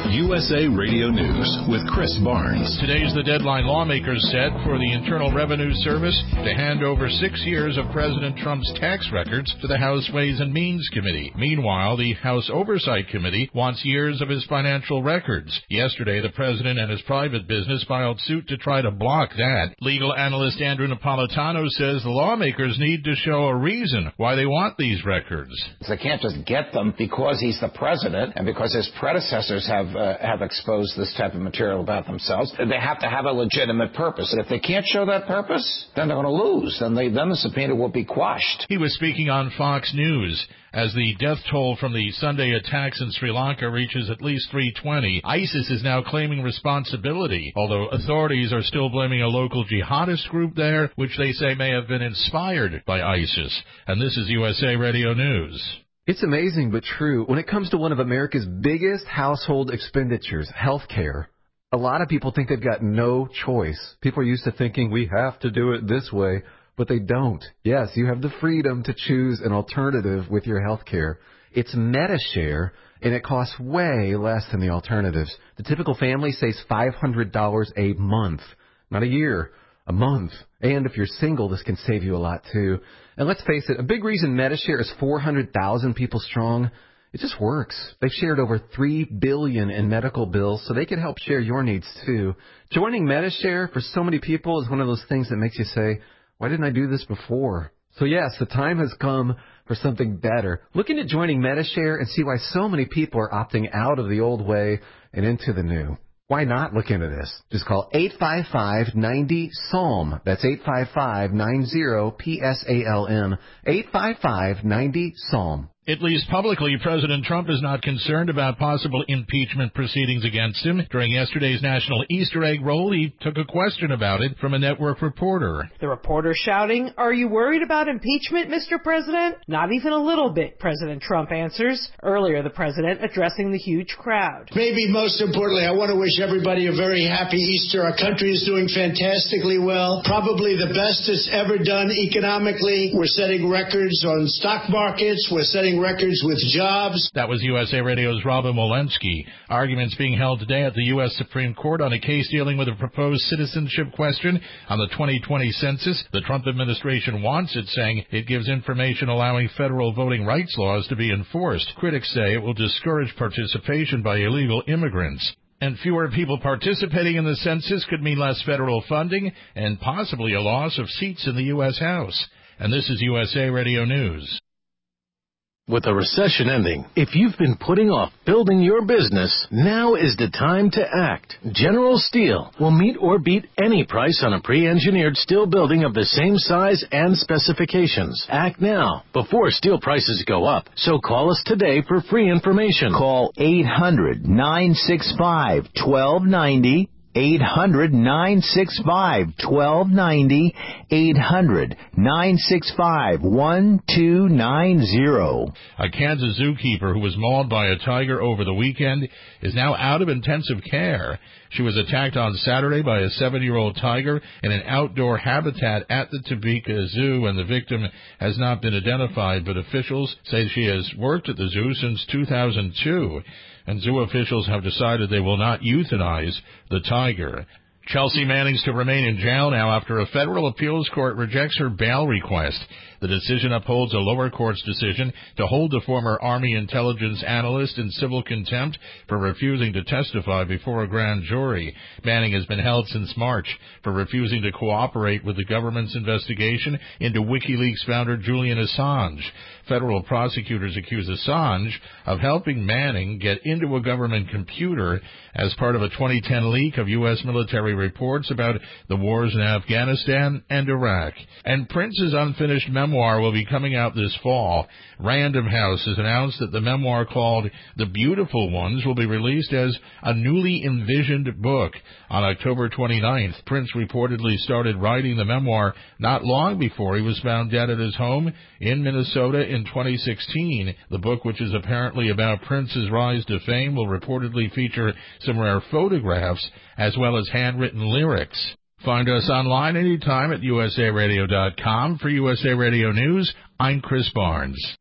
USA Radio News with Chris Barnes. Today's the deadline lawmakers set for the Internal Revenue Service to hand over 6 years of President Trump's tax records to the House Ways and Means Committee. Meanwhile, the House Oversight Committee wants years of his financial records. Yesterday, the president and his private business filed suit to try to block that. Legal analyst Andrew Napolitano says the lawmakers need to show a reason why they want these records. They can't just get them because he's the president and because his predecessors have exposed this type of material about themselves. They have to have a legitimate purpose. And if they can't show that purpose, then they're going to lose. Then the subpoena will be quashed. He was speaking on Fox News. As the death toll from the Sunday attacks in Sri Lanka reaches at least 320, ISIS is now claiming responsibility, although authorities are still blaming a local jihadist group there, which they say may have been inspired by ISIS. And this is USA Radio News. It's amazing but true. When it comes to one of America's biggest household expenditures, health care, a lot of people think they've got no choice. People are used to thinking we have to do it this way, but they don't. Yes, you have the freedom to choose an alternative with your health care. It's Medi-Share, and it costs way less than the alternatives. The typical family saves $500 a month, not a year. A month. And if you're single, this can save you a lot, too. And let's face it, a big reason Medi-Share is 400,000 people strong, it just works. They've shared over $3 billion in medical bills, so they can help share your needs, too. Joining Medi-Share for so many people is one of those things that makes you say, why didn't I do this before? So, yes, the time has come for something better. Look into joining Medi-Share and see why so many people are opting out of the old way and into the new. Why not look into this? Just call 855-90-PSALM. That's 855-90-PSALM. 855-90-PSALM. At least publicly, President Trump is not concerned about possible impeachment proceedings against him. During yesterday's National Easter Egg Roll, he took a question about it from a network reporter. The reporter shouting, "Are you worried about impeachment, Mr. President?" "Not even a little bit," President Trump answers. Earlier, the president addressing the huge crowd. Maybe most importantly, I want to wish everybody a very happy Easter. Our country is doing fantastically well, probably the best it's ever done economically. We're setting records on stock markets. We're setting records with jobs. That was USA Radio's Robin Walensky. Arguments being held today at the U.S. Supreme Court on a case dealing with a proposed citizenship question on the 2020 census. The Trump administration wants it, saying it gives information allowing federal voting rights laws to be enforced. Critics say it will discourage participation by illegal immigrants. And fewer people participating in the census could mean less federal funding and possibly a loss of seats in the U.S. House. And this is USA Radio News. With a recession ending, if you've been putting off building your business, now is the time to act. General Steel will meet or beat any price on a pre-engineered steel building of the same size and specifications. Act now, before steel prices go up. So call us today for free information. Call 800-965-1290. 800-965-1290, 800-965-1290. A Kansas zookeeper who was mauled by a tiger over the weekend is now out of intensive care. She was attacked on Saturday by a 7-year-old tiger in an outdoor habitat at the Topeka Zoo, and the victim has not been identified, but officials say she has worked at the zoo since 2002. And zoo officials have decided they will not euthanize the tiger. Chelsea Manning's to remain in jail now after a federal appeals court rejects her bail request. The decision upholds a lower court's decision to hold the former Army intelligence analyst in civil contempt for refusing to testify before a grand jury. Manning has been held since March for refusing to cooperate with the government's investigation into WikiLeaks founder Julian Assange. Federal prosecutors accuse Assange of helping Manning get into a government computer as part of a 2010 leak of U.S. military reports about the wars in Afghanistan and Iraq. And Prince's unfinished memoir will be coming out this fall. Random House has announced that the memoir called The Beautiful Ones will be released as a newly envisioned book. On October 29th, Prince reportedly started writing the memoir not long before he was found dead at his home in Minnesota in 2016. The book, which is apparently about Prince's rise to fame, will reportedly feature some rare photographs as well as handwritten lyrics. Find us online anytime at usaradio.com. For USA Radio News, I'm Chris Barnes.